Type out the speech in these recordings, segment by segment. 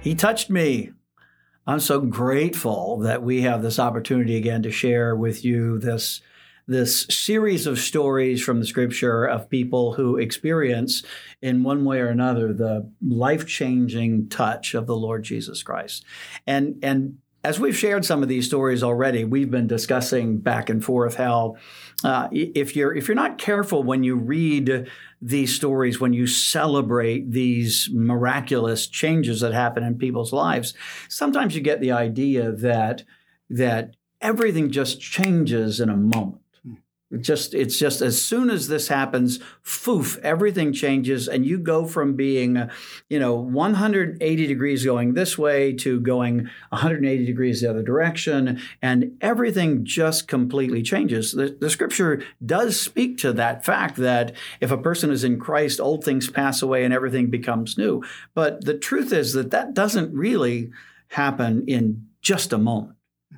He touched me. I'm so grateful that we have this opportunity again to share with you this series of stories from the Scripture of people who experience, in one way or another, the life-changing touch of the Lord Jesus Christ. And as we've shared some of these stories already, we've been discussing back and forth how if you're not careful when you read these stories, when you celebrate these miraculous changes that happen in people's lives, sometimes you get the idea that everything just changes in a moment. It's just as soon as this happens, poof, everything changes, and you go from being, 180 degrees going this way to going 180 degrees the other direction, and everything just completely changes. The Scripture does speak to that fact that if a person is in Christ, old things pass away and everything becomes new. But the truth is that doesn't really happen in just a moment.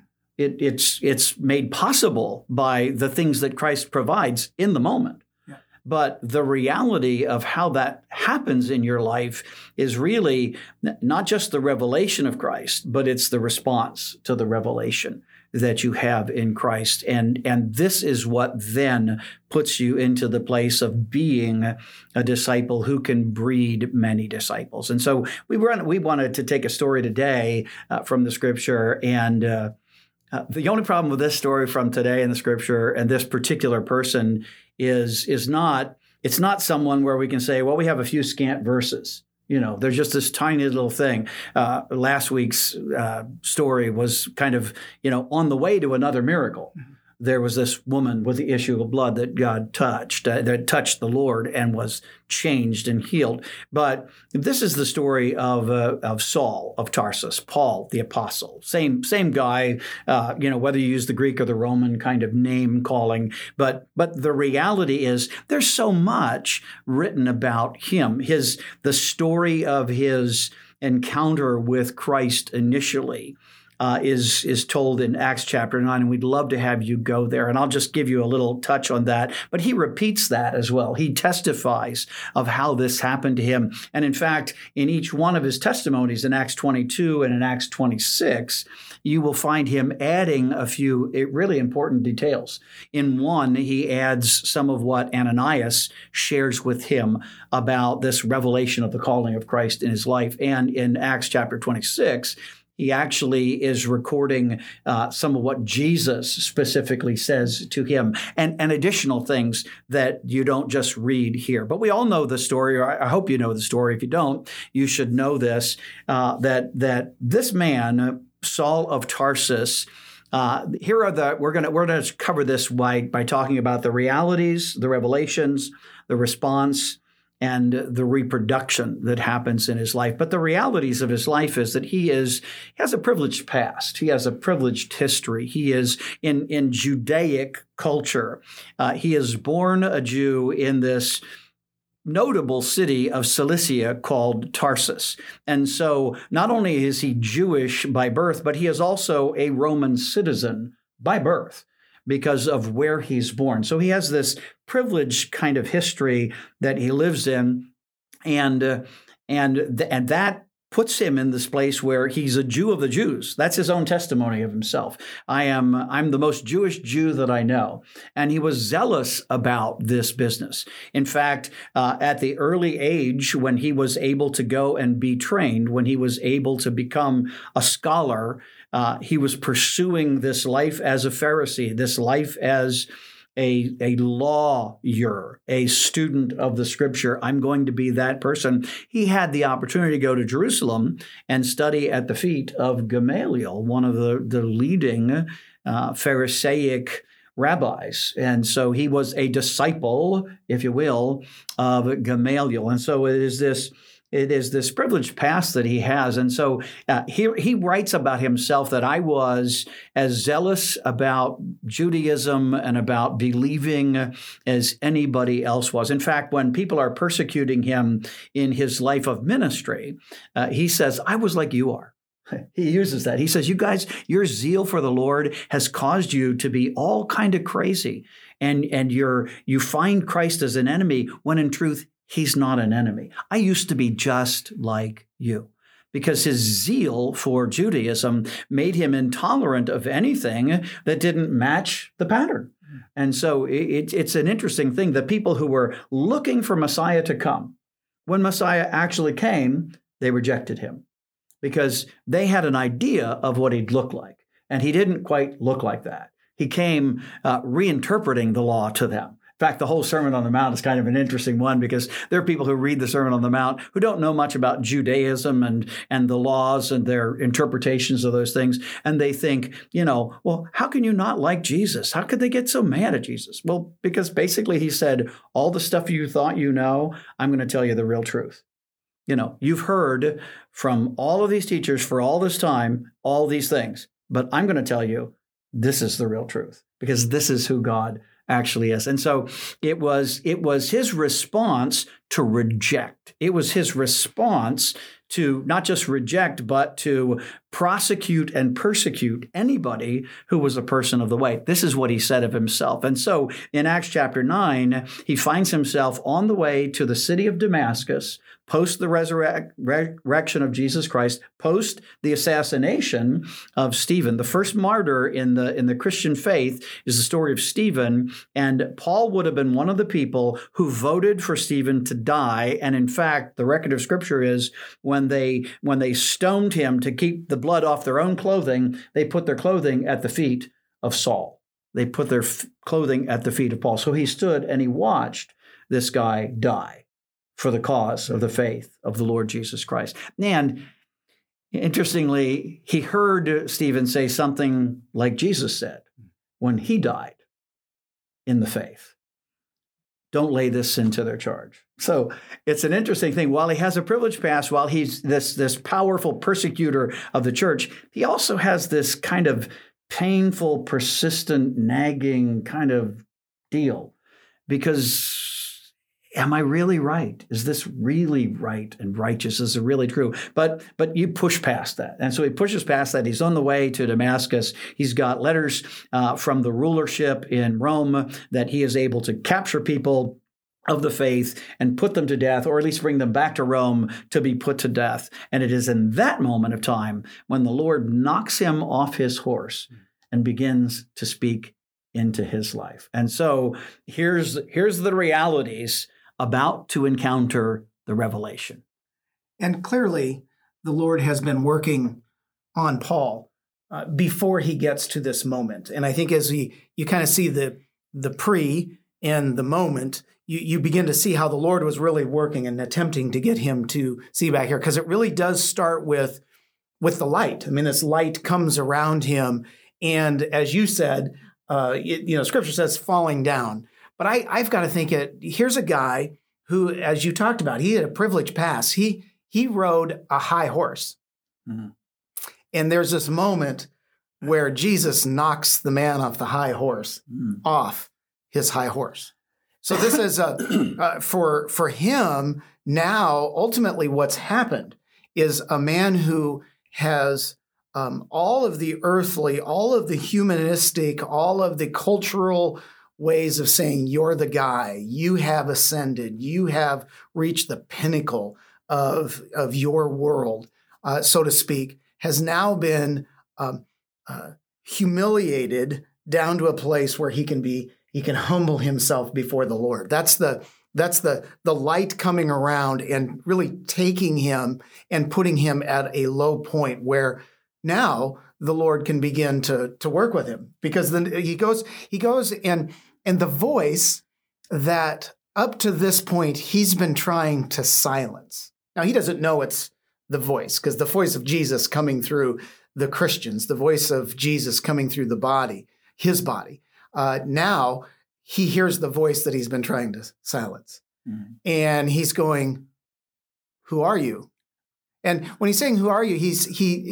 It's made possible by the things that Christ provides in the moment. Yeah. But the reality of how that happens in your life is really not just the revelation of Christ, but it's the response to the revelation that you have in Christ. And this is what then puts you into the place of being a disciple who can breed many disciples. And so we wanted to take a story today from the Scripture, and the only problem with this story from today in the Scripture and this particular person is not someone where we can say, well, we have a few scant verses. There's just this tiny little thing. Last week's story was kind of, on the way to another miracle. Mm-hmm. There was this woman with the issue of blood that God touched, that touched the Lord and was changed and healed. But this is the story of Saul of Tarsus, Paul the apostle, same guy. Whether you use the Greek or the Roman kind of name calling, but the reality is there's so much written about him. The story of his encounter with Christ initially is told in Acts chapter 9, and we'd love to have you go there. And I'll just give you a little touch on that. But he repeats that as well. He testifies of how this happened to him. And in fact, in each one of his testimonies in Acts 22 and in Acts 26, you will find him adding a few really important details. In one, he adds some of what Ananias shares with him about this revelation of the calling of Christ in his life. And in Acts chapter 26, he actually is recording some of what Jesus specifically says to him and additional things that you don't just read here. But we all know the story, or I hope you know the story. If you don't, you should know this, that this man, Saul of Tarsus, we're going to cover this by talking about the realities, the revelations, the response, and the reproduction that happens in his life. But the realities of his life is that he has a privileged past. He has a privileged history. He is in Judaic culture. He is born a Jew in this notable city of Cilicia called Tarsus. And so not only is he Jewish by birth, but he is also a Roman citizen by birth, because of where he's born. So he has this privileged kind of history that he lives in, and that puts him in this place where he's a Jew of the Jews. That's his own testimony of himself. I'm the most Jewish Jew that I know. And he was zealous about this business. In fact, at the early age when he was able to go and be trained, when he was able to become a scholar, he was pursuing this life as a Pharisee, this life as a lawyer, a student of the Scripture. I'm going to be that person. He had the opportunity to go to Jerusalem and study at the feet of Gamaliel, one of the leading Pharisaic rabbis. And so he was a disciple, if you will, of Gamaliel. And so it is this privileged past that he has. And so here he writes about himself that I was as zealous about Judaism and about believing as anybody else was. In fact, when people are persecuting him in his life of ministry, he says, I was like you are. He uses that. He says, you guys, your zeal for the Lord has caused you to be all kind of crazy. And you find Christ as an enemy when in truth, He's not an enemy. I used to be just like you. because his zeal for Judaism made him intolerant of anything that didn't match the pattern. And so it's an interesting thing. The people who were looking for Messiah to come, when Messiah actually came, they rejected him because they had an idea of what he'd look like. And he didn't quite look like that. He came reinterpreting the law to them. In fact, the whole Sermon on the Mount is kind of an interesting one because there are people who read the Sermon on the Mount who don't know much about Judaism and the laws and their interpretations of those things. And they think, well, how can you not like Jesus? How could they get so mad at Jesus? Well, because basically he said, all the stuff you thought you know, I'm going to tell you the real truth. You've heard from all of these teachers for all this time, all these things, but I'm going to tell you this is the real truth because this is who God actually is. And so it was his response to reject. It was his response to not just reject, but to prosecute and persecute anybody who was a person of the way. This is what he said of himself. And so in Acts chapter 9, he finds himself on the way to the city of Damascus, post the resurrection of Jesus Christ, post the assassination of Stephen. The first martyr in the Christian faith is the story of Stephen, and Paul would have been one of the people who voted for Stephen to die. And in fact, the record of Scripture is when they stoned him to keep the blood off their own clothing, they put their clothing at the feet of Saul. They put their clothing at the feet of Paul. So he stood and he watched this guy die for the cause of the faith of the Lord Jesus Christ. And interestingly, he heard Stephen say something like Jesus said when he died in the faith. Don't lay this sin to their charge. So it's an interesting thing. While he has a privileged past, while he's this powerful persecutor of the church, he also has this kind of painful, persistent, nagging kind of deal. Because am I really right? Is this really right and righteous? Is it really true? But you push past that. And so he pushes past that. He's on the way to Damascus. He's got letters from the rulership in Rome that he is able to capture people of the faith and put them to death, or at least bring them back to Rome to be put to death. And it is in that moment of time when the Lord knocks him off his horse and begins to speak into his life. And so here's the realities about to encounter the revelation. And clearly, the Lord has been working on Paul before he gets to this moment. And I think as you kind of see the pre and the moment, you begin to see how the Lord was really working and attempting to get him to see back here. Because it really does start with the light. I mean, this light comes around him. And as you said, Scripture says falling down. But I've got to think here's a guy who, as you talked about, he had a privileged past. He rode a high horse. Mm-hmm. And there's this moment where Jesus knocks the man off the high horse, off his high horse. So this is for him now, ultimately what's happened is a man who has all of the earthly, all of the humanistic, all of the cultural ways of saying you're the guy, you have ascended, you have reached the pinnacle of your world, so to speak, has now been humiliated down to a place where he can humble himself before the Lord. That's the light coming around and really taking him and putting him at a low point where now the Lord can begin to work with him, because then he goes and the voice that up to this point he's been trying to silence. Now he doesn't know it's the voice, because the voice of Jesus coming through the Christians, the voice of Jesus coming through the body, his body. Now he hears the voice that he's been trying to silence. Mm-hmm. And he's going, "Who are you?" And when he's saying, "Who are you?" he's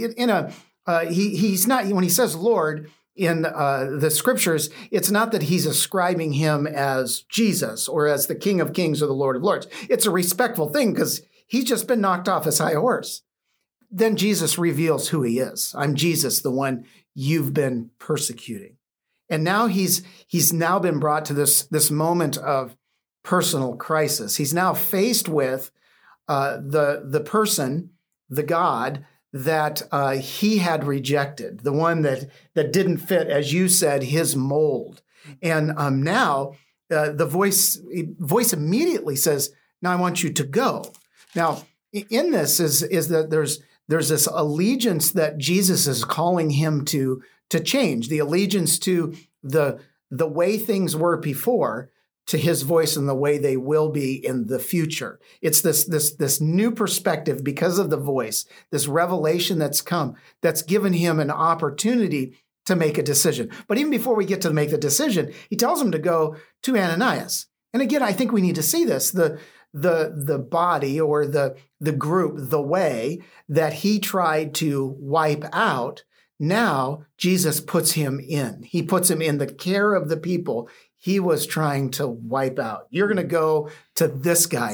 not, when he says Lord in the Scriptures, it's not that he's ascribing him as Jesus or as the King of Kings or the Lord of Lords. It's a respectful thing because he's just been knocked off his high horse. Then Jesus reveals who he is. I'm Jesus, the one you've been persecuting. And now he's now been brought to this moment of personal crisis. He's now faced with the person the God that he had rejected, the one that didn't fit, as you said, his mold. And now the voice immediately says, "Now I want you to go." Now, in this is that there's this allegiance that Jesus is calling him to change, the allegiance to the way things were before, to his voice and the way they will be in the future. It's this new perspective because of the voice, this revelation that's come, that's given him an opportunity to make a decision. But even before we get to make the decision, he tells him to go to Ananias. And again, I think we need to see this, the body or the group, the way that he tried to wipe out. Now Jesus puts him in. He puts him in the care of the people he was trying to wipe out. You're going to go to this guy.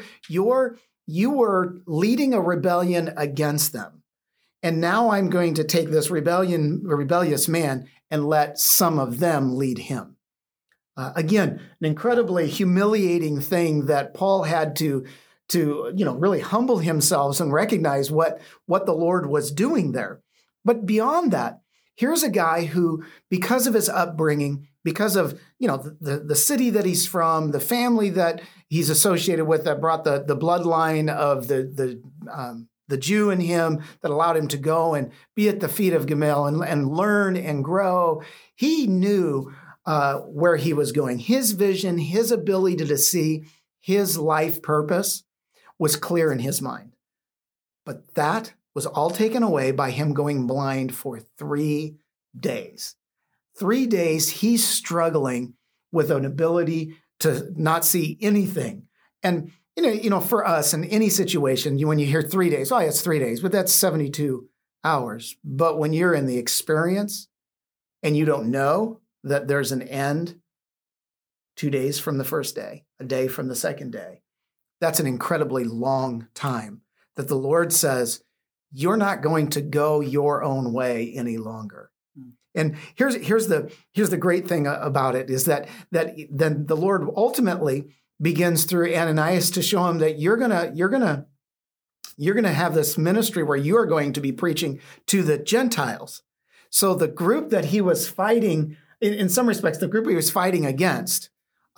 You were leading a rebellion against them. And now I'm going to take this rebellious man and let some of them lead him. Again, an incredibly humiliating thing that Paul had to really humble himself and recognize what the Lord was doing there. But beyond that, here's a guy who, because of his upbringing, because of the city that he's from, the family that he's associated with, that brought the bloodline of the Jew in him, that allowed him to go and be at the feet of Gamaliel and learn and grow. He knew where he was going. His vision, his ability to see his life purpose was clear in his mind. But that was all taken away by him going blind for 3 days. 3 days, he's struggling with an ability to not see anything. And, for us in any situation, when you hear 3 days, it's 3 days, but that's 72 hours. But when you're in the experience and you don't know that there's an end, 2 days from the first day, a day from the second day, that's an incredibly long time that the Lord says, you're not going to go your own way any longer. And here's the great thing about it is that then the Lord ultimately begins through Ananias to show him that you're gonna have this ministry where you are going to be preaching to the Gentiles. So the group that he was fighting, in some respects, the group he was fighting against,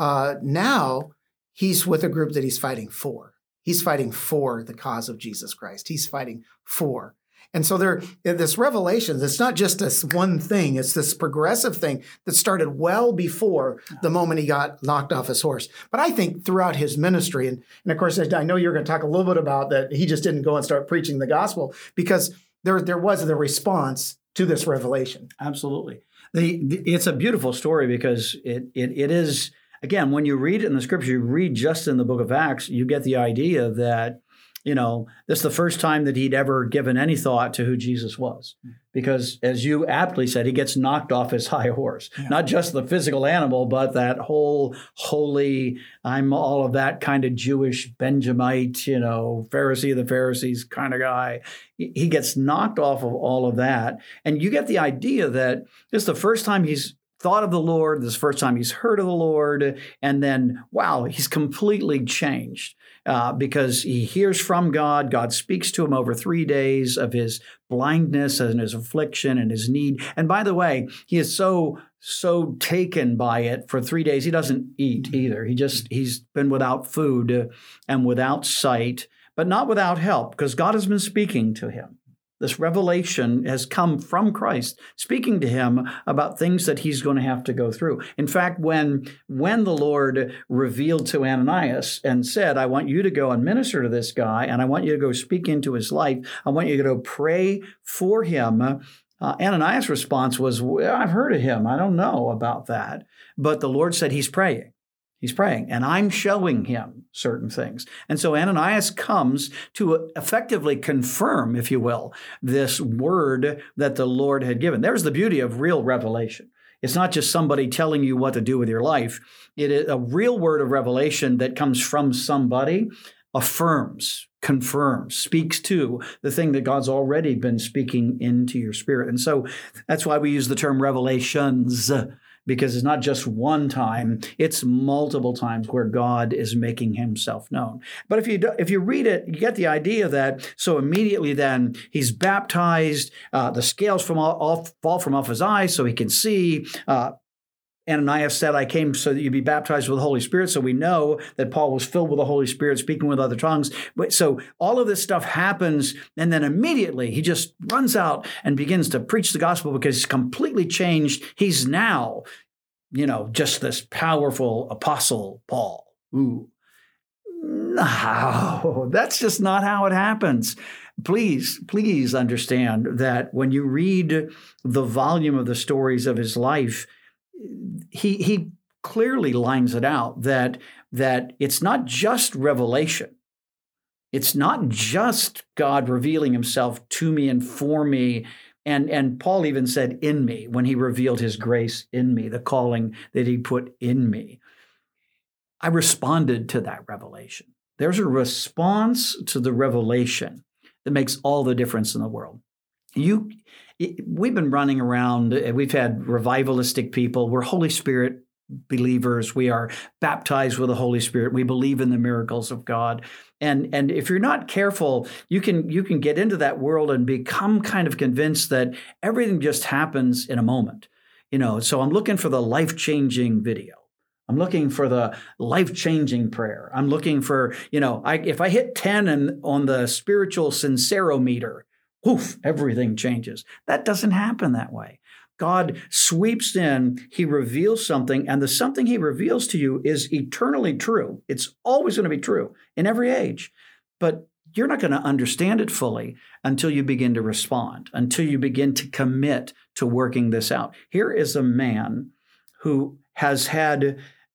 now he's with a group that he's fighting for. He's fighting for the cause of Jesus Christ. He's fighting for. And so this revelation, it's not just this one thing, it's this progressive thing that started well before the moment he got knocked off his horse. But I think throughout his ministry, and of course, I know you're going to talk a little bit about that, he just didn't go and start preaching the gospel, because there was the response to this revelation. Absolutely. It's a beautiful story because it is, again, when you read it in the scripture, you read just in the book of Acts, you get the idea that, this is the first time that he'd ever given any thought to who Jesus was. Because as you aptly said, he gets knocked off his high horse. Yeah. Not just the physical animal, but that whole holy, I'm all of that kind of Jewish Benjamite, Pharisee of the Pharisees kind of guy. He gets knocked off of all of that. And you get the idea that this is the first time he's thought of the Lord, this is the first time he's heard of the Lord, and then, wow, he's completely changed because he hears from God. God speaks to him over 3 days of his blindness and his affliction and his need. And by the way, he is so taken by it for 3 days. He doesn't eat either. He's been without food and without sight, but not without help, because God has been speaking to him. This revelation has come from Christ, speaking to him about things that he's going to have to go through. In fact, when the Lord revealed to Ananias and said, I want you to go and minister to this guy, and I want you to go speak into his life, I want you to go pray for him, Ananias' response was, well, I've heard of him. I don't know about that. But the Lord said he's praying. He's praying, and I'm showing him certain things. And so Ananias comes to effectively confirm, if you will, this word that the Lord had given. There's the beauty of real revelation. It's not just somebody telling you what to do with your life. It is a real word of revelation that comes from somebody, affirms, confirms, speaks to the thing that God's already been speaking into your spirit. And so that's why we use the term revelations. because it's not just one time, it's multiple times where God is making himself known. But if you read it, you get the idea that so immediately then he's baptized, the scales fall from off his eyes so he can see. Ananias said, I came so that you'd be baptized with the Holy Spirit. So we know that Paul was filled with the Holy Spirit, speaking with other tongues. So all of this stuff happens, and then immediately he just runs out and begins to preach the gospel because he's completely changed. He's now, just this powerful apostle Paul. Ooh. No, that's just not how it happens. Please understand that when you read the volume of the stories of his life, he clearly lines it out that it's not just revelation. It's not just God revealing himself to me and for me. And Paul even said in me when he revealed his grace in me, the calling that he put in me. I responded to that revelation. There's a response to the revelation that makes all the difference in the world. We've been running around. We've had revivalistic people. We're Holy Spirit believers. We are baptized with the Holy Spirit. We believe in the miracles of God. And if you're not careful, you can get into that world and become kind of convinced that everything just happens in a moment. So I'm looking for the life-changing video. I'm looking for the life-changing prayer. I'm looking for, if I hit 10 on the spiritual sincerometer, poof, everything changes. That doesn't happen that way. God sweeps in, he reveals something, and the something he reveals to you is eternally true. It's always going to be true in every age. But you're not going to understand it fully until you begin to respond, until you begin to commit to working this out. Here is a man who has had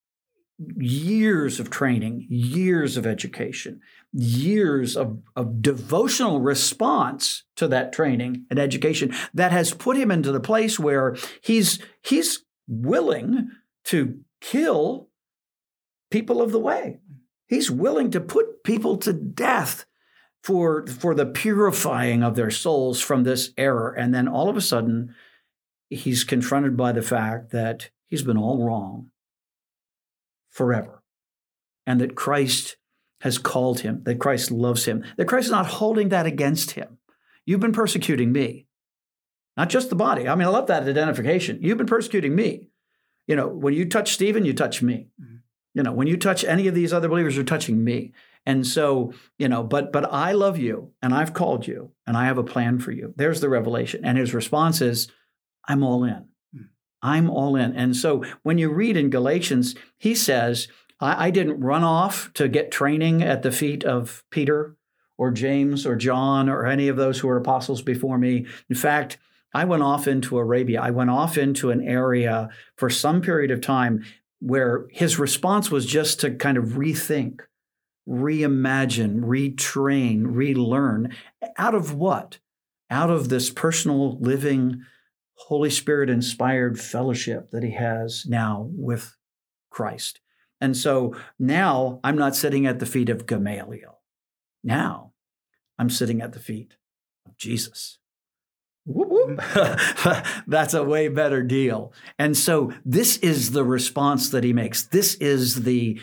years of training, years of education, years of devotional response to that training and education that has put him into the place where he's willing to kill people of the way. He's willing to put people to death for the purifying of their souls from this error. And then all of a sudden, he's confronted by the fact that he's been all wrong forever, and that Christ has called him, that Christ loves him, that Christ is not holding that against him. You've been persecuting me, not just the body. I love that identification. You've been persecuting me. When you touch Stephen, you touch me. Mm-hmm. When you touch any of these other believers, you're touching me. And so, but I love you, and I've called you, and I have a plan for you. There's the revelation. And his response is, I'm all in. I'm all in. And so when you read in Galatians, he says, I didn't run off to get training at the feet of Peter or James or John or any of those who were apostles before me. In fact, I went off into Arabia. I went off into an area for some period of time where his response was just to kind of rethink, reimagine, retrain, relearn. Out of what? Out of this personal living Holy Spirit-inspired fellowship that he has now with Christ. And so now I'm not sitting at the feet of Gamaliel. Now I'm sitting at the feet of Jesus. Whoop, whoop. That's a way better deal. And so this is the response that he makes. This is the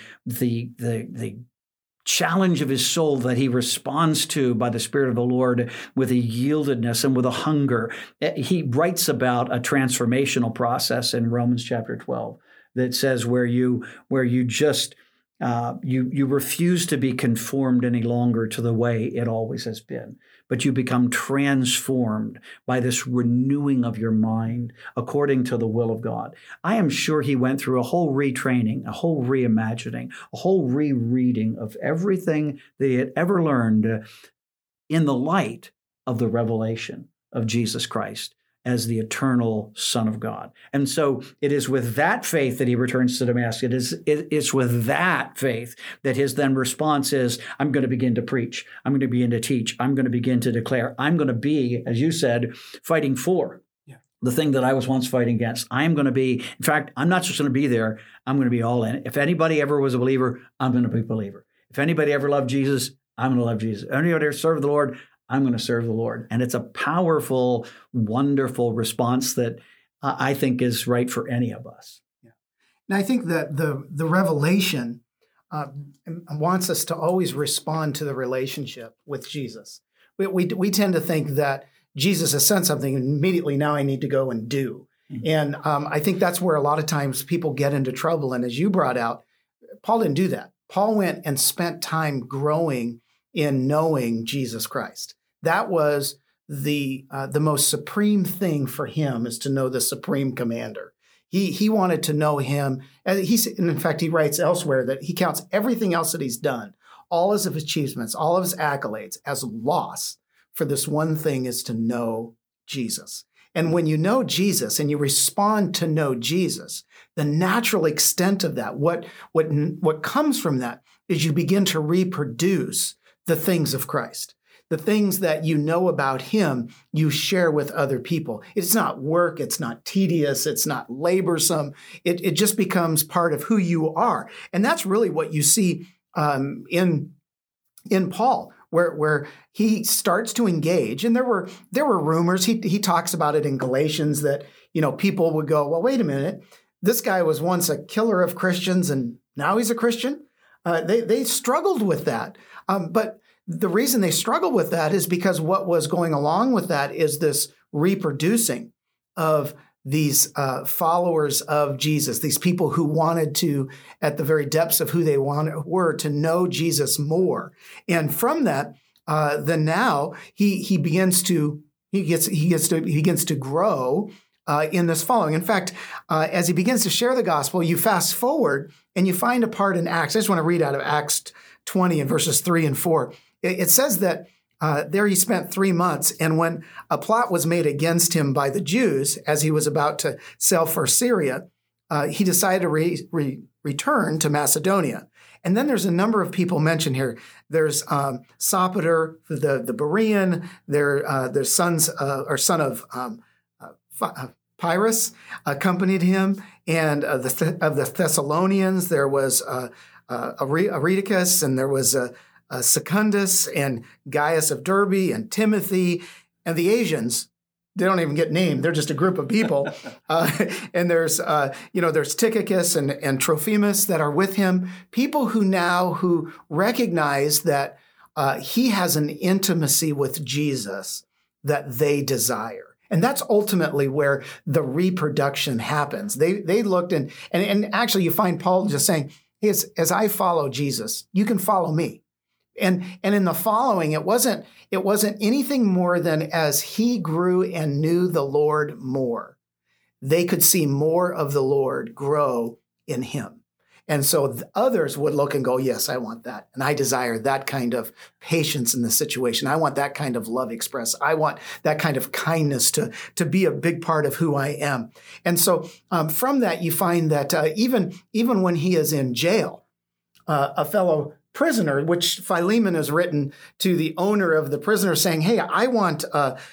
challenge of his soul that he responds to by the Spirit of the Lord with a yieldedness and with a hunger. He writes about a transformational process in Romans chapter 12 that says where you just you refuse to be conformed any longer to the way it always has been, but you become transformed by this renewing of your mind according to the will of God. I am sure he went through a whole retraining, a whole reimagining, a whole rereading of everything that he had ever learned in the light of the revelation of Jesus Christ as the eternal Son of God. And so it is with that faith that he returns to Damascus. It's with that faith that his then response is, I'm going to begin to preach. I'm going to begin to teach. I'm going to begin to declare. I'm going to be, as you said, fighting for the thing that I was once fighting against. I'm going to be, in fact, I'm not just going to be there. I'm going to be all in. If anybody ever was a believer, I'm going to be a believer. If anybody ever loved Jesus, I'm going to love Jesus. If anybody ever served the Lord, I'm going to serve the Lord. And it's a powerful, wonderful response that I think is right for any of us. Yeah. And I think that the revelation wants us to always respond to the relationship with Jesus. We tend to think that Jesus has said something and immediately now I need to go and do. Mm-hmm. And I think that's where a lot of times people get into trouble. And as you brought out, Paul didn't do that. Paul went and spent time growing in knowing Jesus Christ. That was the most supreme thing for him, is to know the supreme commander. He wanted to know him. And in fact, he writes elsewhere that he counts everything else that he's done, all his achievements, all of his accolades, as loss for this one thing, is to know Jesus. And when you know Jesus and you respond to know Jesus, the natural extent of that, what comes from that, is you begin to reproduce the things of Christ. The things that you know about him, you share with other people. It's not work. It's not tedious. It's not laborsome. It just becomes part of who you are. And that's really what you see in Paul, where he starts to engage. And there were rumors. He talks about it in Galatians that, people would go, well, wait a minute. This guy was once a killer of Christians and now he's a Christian. They struggled with that. But the reason they struggled with that is because what was going along with that is this reproducing of these followers of Jesus, these people who wanted to, at the very depths of who they were, to know Jesus more. And from that, then now he begins to grow in this following. In fact, as he begins to share the gospel, you fast forward and you find a part in Acts. I just want to read out of Acts 20 and verses 3 and 4. It says that there he spent 3 months, and when a plot was made against him by the Jews as he was about to sail for Syria, he decided to return to Macedonia. And then there's a number of people mentioned here. There's Sopater, the Berean. There's son of Pyrrhus accompanied him, and of the Thessalonians there was Areticus, and there was Secundus and Gaius of Derbe and Timothy, and the Asians. They don't even get named. They're just a group of people. And there's Tychicus and Trophimus that are with him, people who recognize that he has an intimacy with Jesus that they desire. And that's ultimately where the reproduction happens. They looked and actually you find Paul just saying, hey, as I follow Jesus, you can follow me. And in the following, it wasn't anything more than as he grew and knew the Lord more, they could see more of the Lord grow in him. And so others would look and go, yes, I want that. And I desire that kind of patience in the situation. I want that kind of love expressed. I want that kind of kindness to be a big part of who I am. And so from that, you find that even when he is in jail, a fellow prisoner, which Philemon has written to the owner of the prisoner saying, hey, I want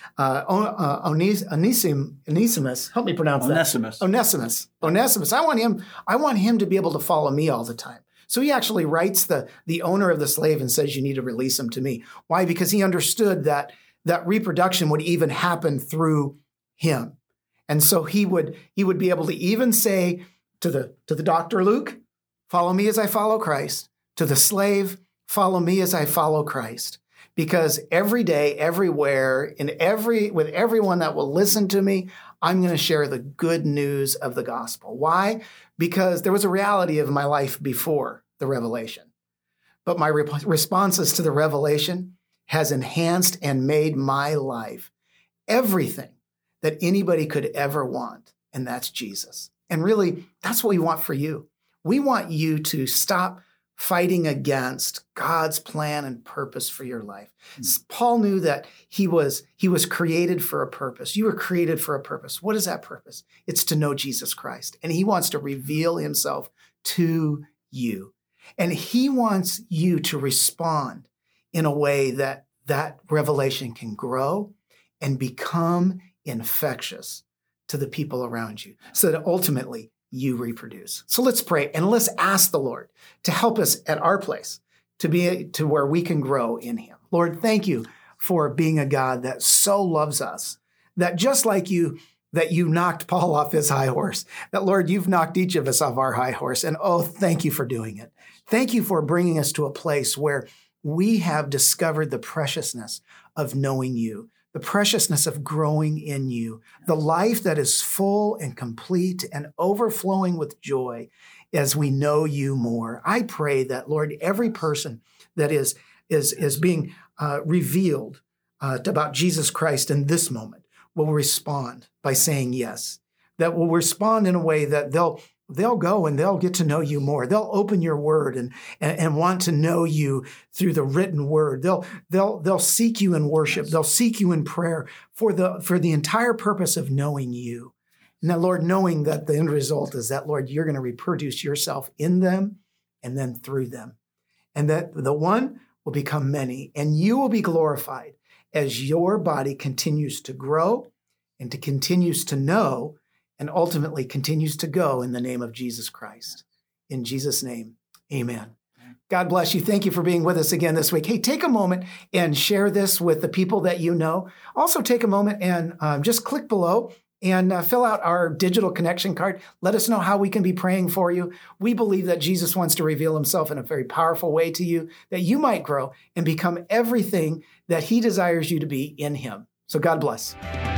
Onesimus. Help me pronounce that. Onesimus. I want him to be able to follow me all the time. So he actually writes the owner of the slave and says, you need to release him to me. Why? Because he understood that reproduction would even happen through him. And so he would be able to even say to the doctor, Luke, follow me as I follow Christ. To the slave, follow me as I follow Christ. Because every day, everywhere, with everyone that will listen to me, I'm going to share the good news of the gospel. Why? Because there was a reality of my life before the revelation. But my responses to the revelation has enhanced and made my life everything that anybody could ever want, and that's Jesus. And really, that's what we want for you. We want you to stop fighting against God's plan and purpose for your life. Mm-hmm. Paul knew that he was created for a purpose. You were created for a purpose. What is that purpose? It's to know Jesus Christ. And he wants to reveal himself to you. And he wants you to respond in a way that revelation can grow and become infectious to the people around you, so that ultimately you reproduce. So let's pray and let's ask the Lord to help us at our place to be to where we can grow in him. Lord, thank you for being a God that so loves us, that just like you that you knocked Paul off his high horse, that, Lord, you've knocked each of us off our high horse. And oh, thank you for doing it. Thank you for bringing us to a place where we have discovered the preciousness of knowing you, the preciousness of growing in you, the life that is full and complete and overflowing with joy as we know you more. I pray that, Lord, every person that is being revealed about Jesus Christ in this moment will respond by saying yes, that will respond in a way that they'll go and they'll get to know you more. They'll open your word and want to know you through the written word. They'll seek you in worship. They'll seek you in prayer for the entire purpose of knowing you. Now, Lord, knowing that the end result is that, Lord, you're going to reproduce yourself in them and then through them. And that the one will become many, and you will be glorified as your body continues to grow and continues to know and ultimately continues to go in the name of Jesus Christ. In Jesus' name, amen. God bless you. Thank you for being with us again this week. Hey, take a moment and share this with the people that you know. Also take a moment and just click below and fill out our digital connection card. Let us know how we can be praying for you. We believe that Jesus wants to reveal himself in a very powerful way to you, that you might grow and become everything that he desires you to be in him. So God bless.